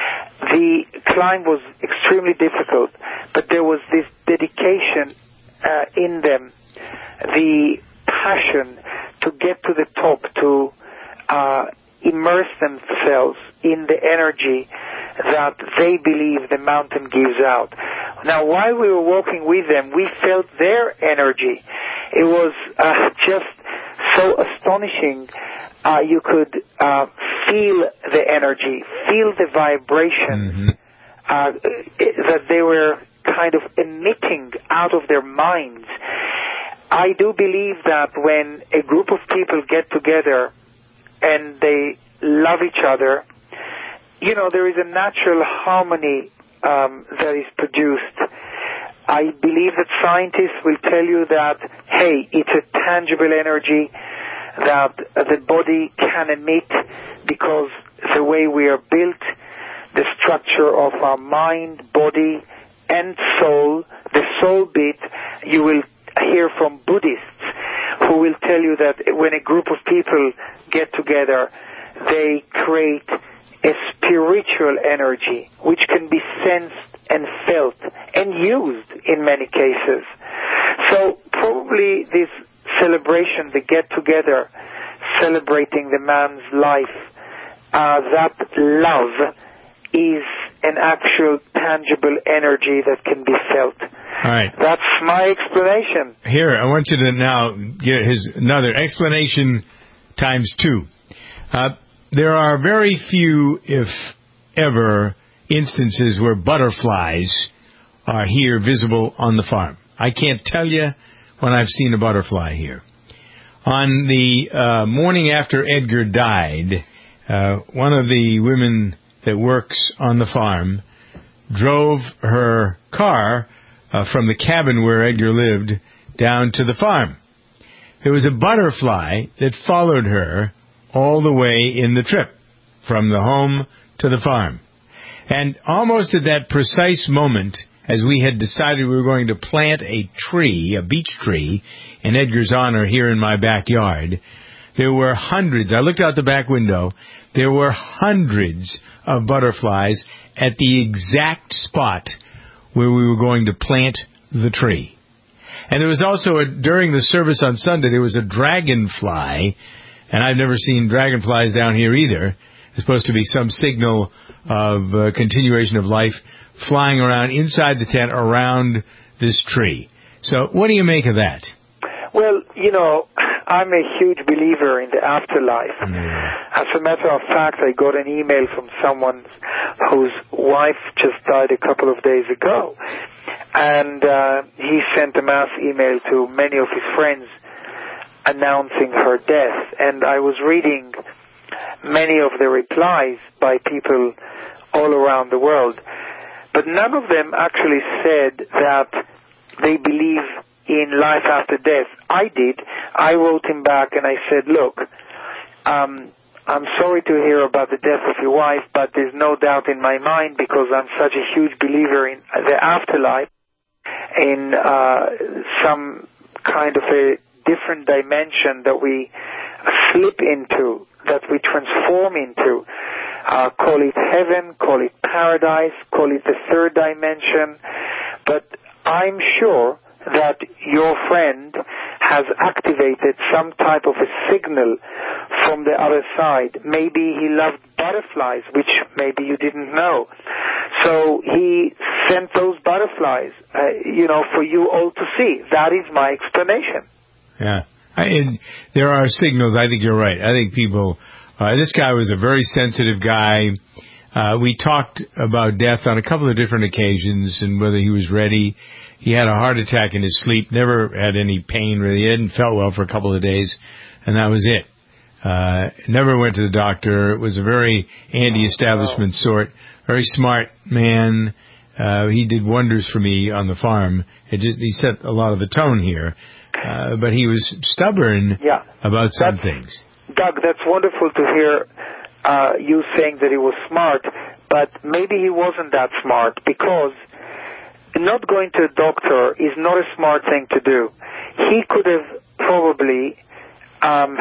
The climb was extremely difficult, but there was this dedication uh, in them, the passion to get to the top, to uh, immerse themselves in the energy that they believe the mountain gives out. Now, while we were walking with them, we felt their energy. It was uh, just so astonishing uh, you could uh, feel the energy, feel the vibration mm-hmm. uh, that they were kind of emitting out of their minds. I do believe that when a group of people get together and they love each other, you know, there is a natural harmony um, that is produced. I believe that scientists will tell you that, hey, it's a tangible energy that the body can emit because the way we are built, the structure of our mind, body, and soul, the soul bit, you will hear from Buddhists who will tell you that when a group of people get together, they create a spiritual energy which can be sensed and felt and used in many cases. So probably this celebration, the get-together, celebrating the man's life, uh, that love is an actual tangible energy that can be felt. All right. That's my explanation. Here, I want you to now get his another explanation times two. Uh, there are very few, if ever, instances where butterflies are here visible on the farm. I can't tell you when I've seen a butterfly here. On the uh, morning after Edgar died, uh, one of the women that works on the farm drove her car uh, from the cabin where Edgar lived down to the farm. There was a butterfly that followed her all the way in the trip from the home to the farm. And almost at that precise moment, as we had decided we were going to plant a tree, a beech tree, in Edgar's honor here in my backyard, there were hundreds. I looked out the back window. There were hundreds of butterflies at the exact spot where we were going to plant the tree. And there was also, a, during the service on Sunday, there was a dragonfly, and I've never seen dragonflies down here either. It's supposed to be some signal of uh, continuation of life flying around inside the tent around this tree. So what do you make of that? Well, you know, I'm a huge believer in the afterlife. Mm. As a matter of fact, I got an email from someone whose wife just died a couple of days ago. And uh, he sent a mass email to many of his friends announcing her death. And I was reading many of the replies by people all around the world. But none of them actually said that they believe in life after death. I did. I wrote him back and I said, look, um, I'm sorry to hear about the death of your wife, but there's no doubt in my mind, because I'm such a huge believer in the afterlife, in uh, some kind of a different dimension that we slip into, that we transform into. Uh, call it heaven, call it paradise, call it the third dimension. But I'm sure that your friend has activated some type of a signal from the other side. Maybe he loved butterflies, which maybe you didn't know. So he sent those butterflies, uh, you know, for you all to see. That is my explanation. Yeah. I, and there are signals. I think you're right. I think people... Uh, this guy was a very sensitive guy. Uh, we talked about death on a couple of different occasions and whether he was ready. He had a heart attack in his sleep, never had any pain really. He hadn't felt well for a couple of days, and that was it. Uh, never went to the doctor. It was a very anti-establishment sort, very smart man. Uh, he did wonders for me on the farm. It just, he set a lot of the tone here. Uh, but he was stubborn yeah. about some That's- things. Doug, that's wonderful to hear uh, you saying that he was smart, but maybe he wasn't that smart, because not going to a doctor is not a smart thing to do. He could have probably, um,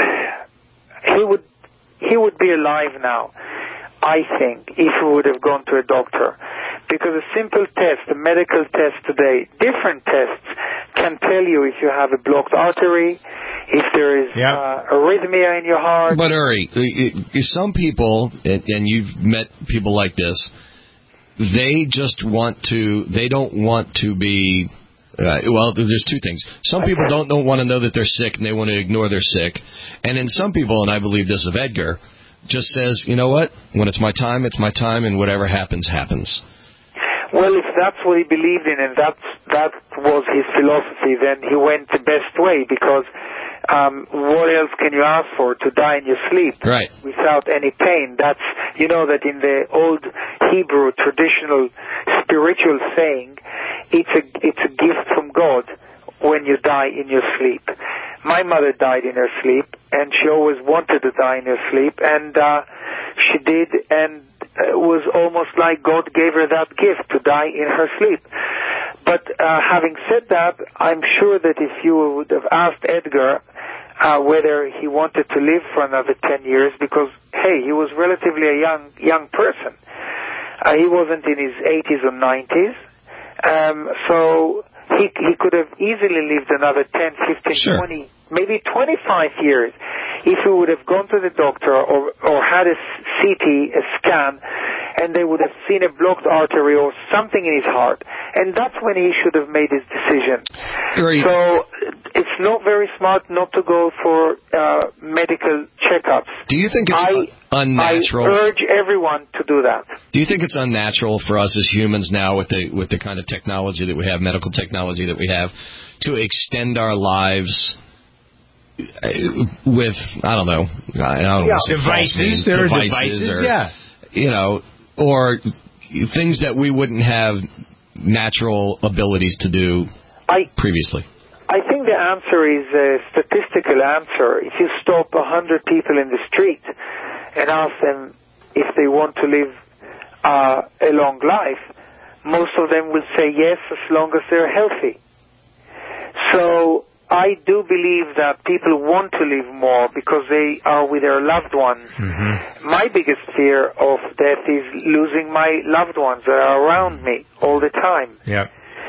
he would, he would be alive now, I think, if he would have gone to a doctor. Because a simple test, a medical test today, different tests, can tell you if you have a blocked artery, if there is yep. uh, arrhythmia in your heart. But Uri, some people, and you've met people like this, they just want to, they don't want to be Uh, well, there's two things. Some people don't, don't want to know that they're sick and they want to ignore they're sick. And then some people, and I believe this of Edgar, just says, you know what? When it's my time, it's my time, and whatever happens, happens. Well, if that's what he believed in and that's, that was his philosophy, then he went the best way, because um, what else can you ask for? To die in your sleep, right, without any pain. That's, you know, that in the old Hebrew traditional spiritual saying, it's a, it's a gift from God when you die in your sleep. My mother died in her sleep, and she always wanted to die in her sleep, and uh, she did, and it was almost like God gave her that gift to die in her sleep. But uh, having said that, I'm sure that if you would have asked Edgar uh, whether he wanted to live for another ten years, because, hey, he was relatively a young young person. Uh, he wasn't in his eighties or nineties, um, so he he could have easily lived another ten, fifteen, sure. twenty, maybe twenty-five years if he would have gone to the doctor or or had a C T, a scan, and they would have seen a blocked artery or something in his heart. And that's when he should have made his decision. Right. So it's not very smart not to go for uh, medical checkups. Do you think it's I, unnatural? I urge everyone to do that. Do you think it's unnatural for us as humans now, with the with the kind of technology that we have, medical technology that we have, to extend our lives with, I don't know, I don't yeah. know, devices, there are devices, or, yeah. you know, or things that we wouldn't have natural abilities to do I, previously? I think the answer is a statistical answer. If you stop a hundred people in the street and ask them if they want to live uh, a long life, most of them will say yes, as long as they're healthy. So I do believe that people want to live more because they are with their loved ones. Mm-hmm. My biggest fear of death is losing my loved ones that are around me all the time. Yeah.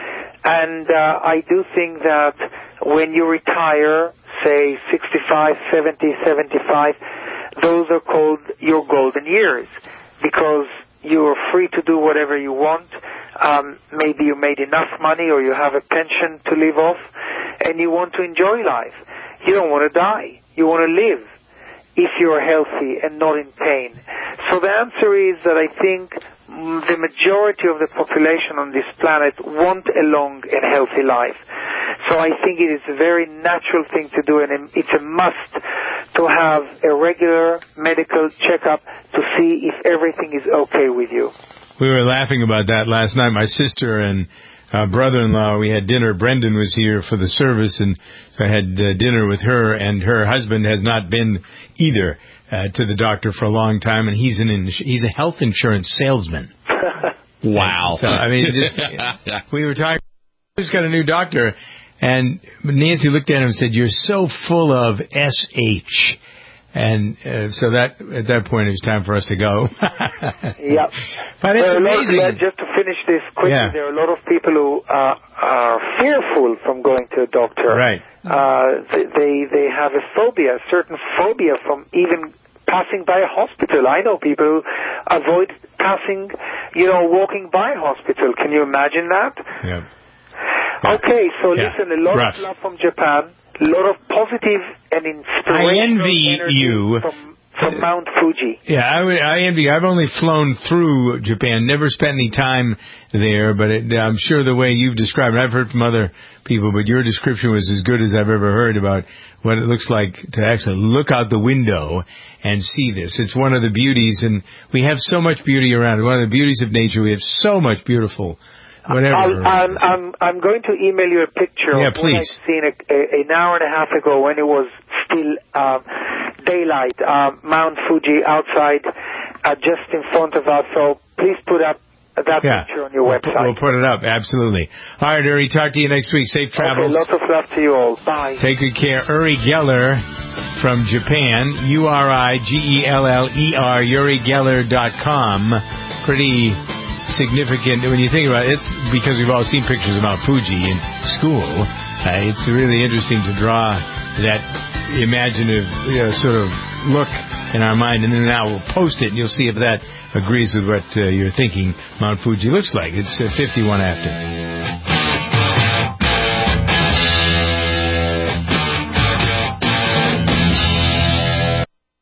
And uh, I do think that when you retire, say sixty-five, seventy, seventy-five, those are called your golden years, because you're free to do whatever you want. Um, maybe you made enough money or you have a pension to live off, and you want to enjoy life. You don't want to die. You want to live if you're healthy and not in pain. So the answer is that I think the majority of the population on this planet want a long and healthy life. So I think it is a very natural thing to do, and it's a must to have a regular medical checkup to see if everything is okay with you. We were laughing about that last night. My sister and uh, brother-in-law, we had dinner. Brendan was here for the service, and so I had uh, dinner with her, and her husband has not been either uh, to the doctor for a long time, and he's an ins- he's a health insurance salesman. Wow. So, I mean, just, we were talking, we just got a new doctor, and Nancy looked at him and said, "You're so full of S H." And uh, so that at that point, it was time for us to go. Yeah. But it's well, amazing. Lot, just to finish this quickly, yeah. There are a lot of people who uh, are fearful from going to a doctor. Right. Uh, they they have a phobia, a certain phobia from even passing by a hospital. I know people who avoid passing, you know, walking by a hospital. Can you imagine that? Yeah. Okay, so yeah. listen, a lot Rough. of love from Japan. A lot of positive and inspirational I envy energy you. from, from Mount Fuji. Yeah, I, would, I envy you. I've only flown through Japan, never spent any time there, but it, I'm sure the way you've described it, I've heard from other people, but your description was as good as I've ever heard about what it looks like to actually look out the window and see this. It's one of the beauties, and we have so much beauty around. One of the beauties of nature, we have so much beautiful whatever. I'll, I'm, I'm, I'm going to email you a picture yeah, of please. what I've seen a, a, an hour and a half ago when it was still uh, daylight, uh, Mount Fuji outside, uh, just in front of us. So please put up that yeah. picture on your we'll website. Put, we'll put it up, absolutely. All right, Uri, talk to you next week. Safe travels. Okay, lots of love to you all. Bye. Take good care. Uri Geller from Japan, U R I G E L L E R, uri geller dot com. Pretty significant when you think about it. It's because we've all seen pictures of Mount Fuji in school. Uh, it's really interesting to draw that imaginative, you know, sort of look in our mind, and then now we'll post it, and you'll see if that agrees with what uh, you're thinking Mount Fuji looks like. It's uh, fifty-one after.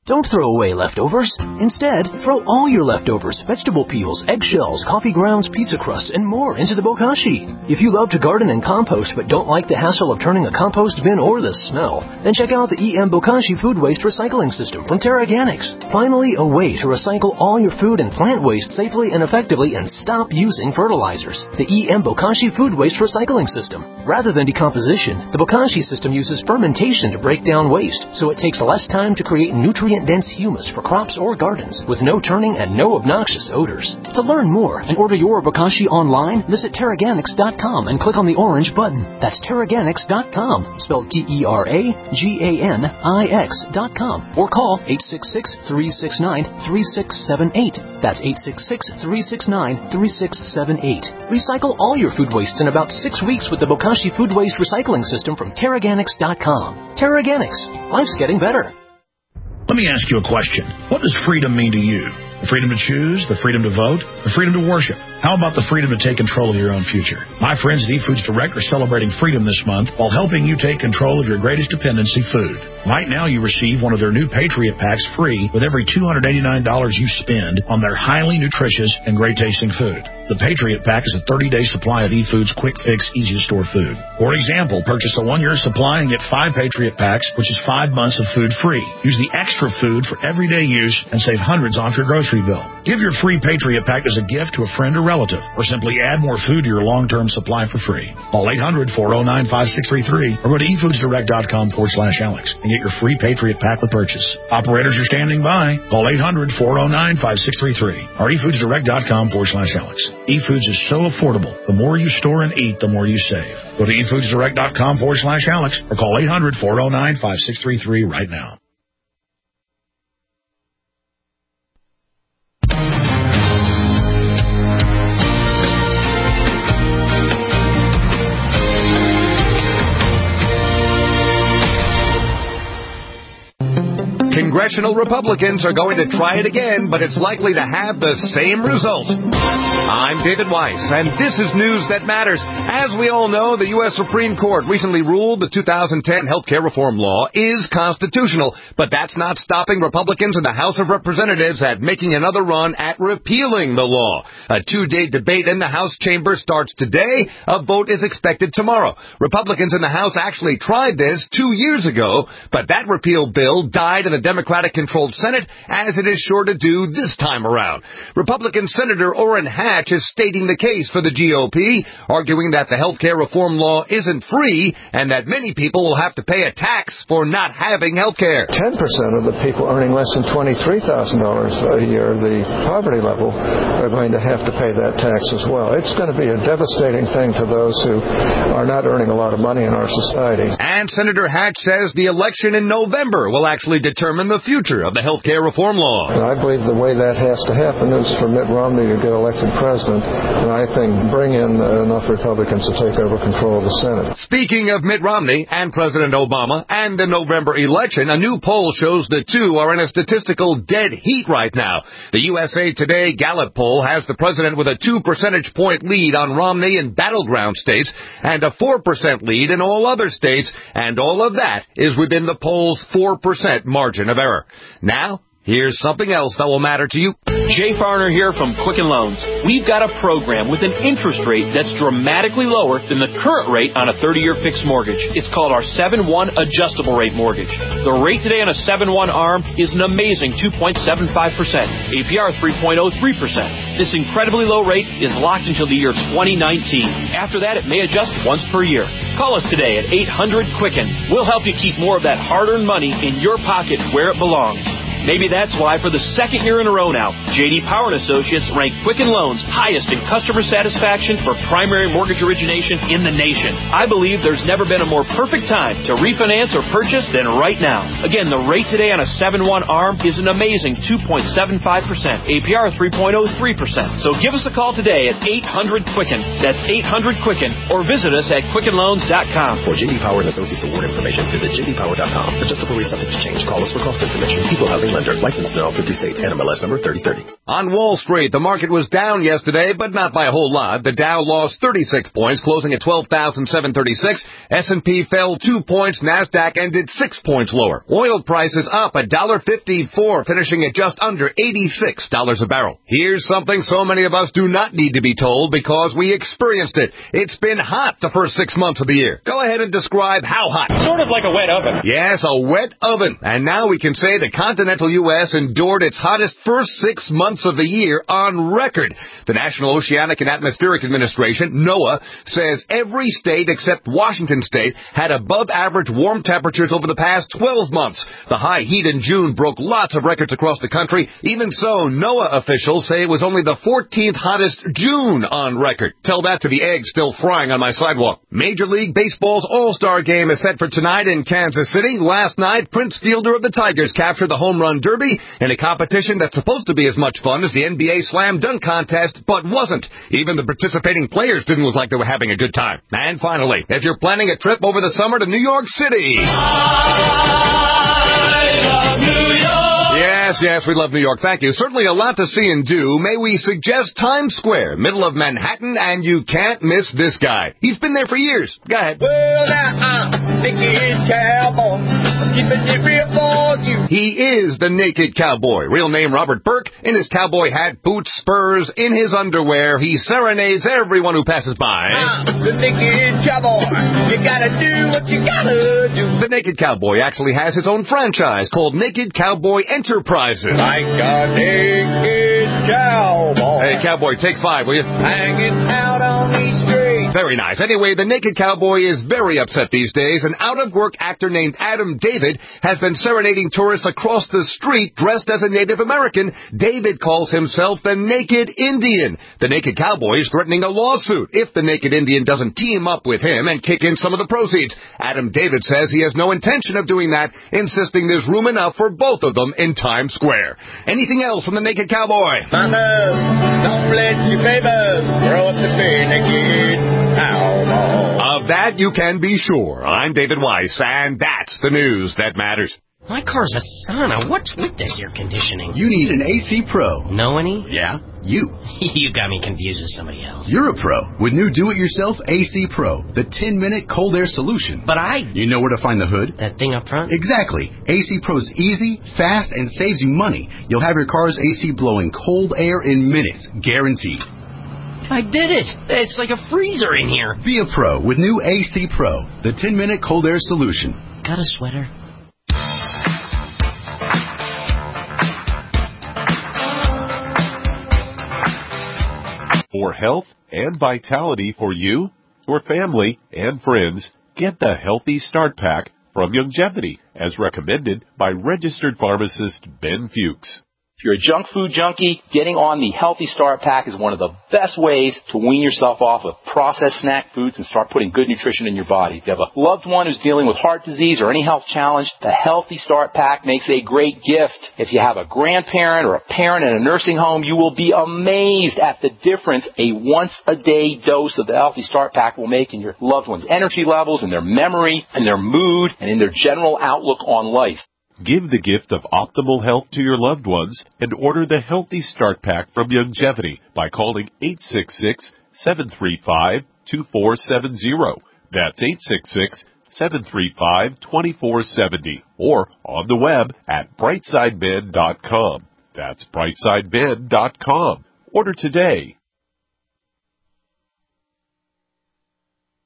Don't throw away leftovers. Instead, throw all your leftovers, vegetable peels, eggshells, coffee grounds, pizza crusts, and more into the bokashi. If you love to garden and compost but don't like the hassle of turning a compost bin or the smell, then check out the E M Bokashi Food Waste Recycling System from TerraGanix. Finally, a way to recycle all your food and plant waste safely and effectively and stop using fertilizers. The E M Bokashi Food Waste Recycling System. Rather than decomposition, the Bokashi system uses fermentation to break down waste, so it takes less time to create nutrient-dense humus for crops or gardens, with no turning and no obnoxious odors. To learn more and order your Bokashi online, visit Terraganix dot com and click on the orange button. That's Terraganix dot com, spelled T E R A G A N I X dot com, or call eight six six, three six nine, three six seven eight. That's eight six six, three six nine, three six seven eight. Recycle all your food wastes in about six weeks with the Bokashi Food Waste Recycling System from Terraganix dot com. Terraganix. Life's getting better. Let me ask you a question. What does freedom mean to you? The freedom to choose, the freedom to vote, the freedom to worship. How about the freedom to take control of your own future? My friends at eFoods Direct are celebrating freedom this month while helping you take control of your greatest dependency, food. Right now, you receive one of their new Patriot Packs free with every two hundred eighty-nine dollars you spend on their highly nutritious and great-tasting food. The Patriot Pack is a thirty-day supply of eFoods quick fix, easy-to-store food. For example, purchase a one-year supply and get five Patriot Packs, which is five months of food free. Use the extra food for everyday use and save hundreds off your grocery bill. Give your free Patriot Pack as a gift to a friend or relative, or simply add more food to your long-term supply for free. Call eight hundred, four oh nine, five six three three or go to efoodsdirect.com forward slash Alex and get your free Patriot Pack with purchase. Operators are standing by. Call eight hundred, four oh nine, five six three three or efoodsdirect.com forward slash Alex. eFoods is so affordable. The more you store and eat, the more you save. Go to efoodsdirect.com forward slash Alex or call eight hundred, four oh nine, five six three three right now. Congressional Republicans are going to try it again, but it's likely to have the same result. I'm David Weiss, and this is News That Matters. As we all know, the U S Supreme Court recently ruled the two thousand ten health care reform law is constitutional, but that's not stopping Republicans in the House of Representatives at making another run at repealing the law. A two-day debate in the House chamber starts today. A vote is expected tomorrow. Republicans in the House actually tried this two years ago, but that repeal bill died in the Democratic-controlled Senate, as it is sure to do this time around. Republican Senator Orrin Hatch is stating the case for the G O P, arguing that the health care reform law isn't free and that many people will have to pay a tax for not having health care. ten percent of the people earning less than twenty-three thousand dollars a year, the poverty level, are going to have to pay that tax as well. It's going to be a devastating thing to those who are not earning a lot of money in our society. And Senator Hatch says the election in November will actually determine the future of the health care reform law. And I believe the way that has to happen is for Mitt Romney to get elected president, and I think bring in enough Republicans to take over control of the Senate. Speaking of Mitt Romney and President Obama and the November election, a new poll shows the two are in a statistical dead heat right now. The U S A Today Gallup poll has the president with a two percentage point lead on Romney in battleground states and a four percent lead in all other states, and all of that is within the poll's four percent margin of error. Now, here's something else that will matter to you. Jay Farner here from Quicken Loans. We've got a program with an interest rate that's dramatically lower than the current rate on a thirty-year fixed mortgage. It's called our seven one adjustable rate mortgage. The rate today on a seven one ARM is an amazing two point seven five percent. A P R three point oh three percent. This incredibly low rate is locked until the year twenty nineteen. After that, it may adjust once per year. Call us today at eight hundred Quicken. We'll help you keep more of that hard-earned money in your pocket where it belongs. Maybe that's why, for the second year in a row now, J D Power and Associates rank Quicken Loans highest in customer satisfaction for primary mortgage origination in the nation. I believe there's never been a more perfect time to refinance or purchase than right now. Again, the rate today on a seven one ARM is an amazing two point seven five percent. A P R three point oh three percent. So give us a call today at eight hundred Quicken. That's eight hundred Quicken. Or visit us at quicken loans dot com. For J D Power and Associates award information, visit j d power dot com. Adjustable rate subject to change. Call us for cost information. Equal housing Only lender. Licensed in all fifty states. N M L S number thirty thirty. On Wall Street, the market was down yesterday, but not by a whole lot. The Dow lost thirty-six points, closing at twelve thousand seven hundred thirty-six. S and P fell two points. NASDAQ ended six points lower. Oil prices up one dollar fifty-four, finishing at just under eighty-six dollars a barrel. Here's something so many of us do not need to be told because we experienced it. It's been hot the first six months of the year. Go ahead and describe how hot. Sort of like a wet oven. Yes, a wet oven. And now we can say the continental U S endured its hottest first six months of the year on record. The National Oceanic and Atmospheric Administration, NOAA, says every state except Washington State had above average warm temperatures over the past twelve months. The high heat in June broke lots of records across the country. Even so, NOAA officials say it was only the fourteenth hottest June on record. Tell that to the eggs still frying on my sidewalk. Major League Baseball's All-Star Game is set for tonight in Kansas City. Last night, Prince Fielder of the Tigers captured the Home Run Derby in a competition that's supposed to be as much fun as the N B A Slam Dunk Contest, but wasn't. Even the participating players didn't look like they were having a good time. And finally, if you're planning a trip over the summer to New York City... Yes, yes, we love New York. Thank you. Certainly a lot to see and do. May we suggest Times Square, middle of Manhattan, and you can't miss this guy. He's been there for years. Go ahead. Well, now I'm Naked Cowboy. Keeping it real for you. He is the Naked Cowboy. Real name Robert Burke. In his cowboy hat, boots, spurs, in his underwear, he serenades everyone who passes by. I'm the Naked Cowboy. You gotta do what you gotta do. The Naked Cowboy actually has his own franchise called Naked Cowboy Enterprises. Like a naked cowboy. Hey, cowboy, take five, will you? Hanging out on these streets. Very nice. Anyway, the Naked Cowboy is very upset these days. An out-of-work actor named Adam David has been serenading tourists across the street dressed as a Native American. David calls himself the Naked Indian. The Naked Cowboy is threatening a lawsuit if the Naked Indian doesn't team up with him and kick in some of the proceeds. Adam David says he has no intention of doing that, insisting there's room enough for both of them in Times Square. Anything else from the Naked Cowboy? My love, don't let your babies grow up to be naked. Of that you can be sure. I'm David Weiss, and that's the news that matters. My car's a sauna. What's with this air conditioning? You need an A C Pro. Know any? Yeah, you. You got me confused with somebody else. You're a pro with new do-it-yourself A C Pro, the ten-minute cold air solution. But I... You know where to find the hood? That thing up front? Exactly. A C Pro's easy, fast, and saves you money. You'll have your car's A C blowing cold air in minutes, guaranteed. I did it. It's like a freezer in here. Be a pro with new A C Pro, the ten-minute cold air solution. Got a sweater? For health and vitality for you, your family, and friends, get the Healthy Start Pack from Youngevity, as recommended by registered pharmacist Ben Fuchs. If you're a junk food junkie, getting on the Healthy Start Pack is one of the best ways to wean yourself off of processed snack foods and start putting good nutrition in your body. If you have a loved one who's dealing with heart disease or any health challenge, the Healthy Start Pack makes a great gift. If you have a grandparent or a parent in a nursing home, you will be amazed at the difference a once-a-day dose of the Healthy Start Pack will make in your loved one's energy levels, in their memory, in their mood, and in their general outlook on life. Give the gift of optimal health to your loved ones and order the Healthy Start Pack from Youngevity by calling eight six six, seven three five, two four seven zero. That's eight six six, seven three five, two four seven zero. Or on the web at brightside ben dot com. That's brightside ben dot com. Order today.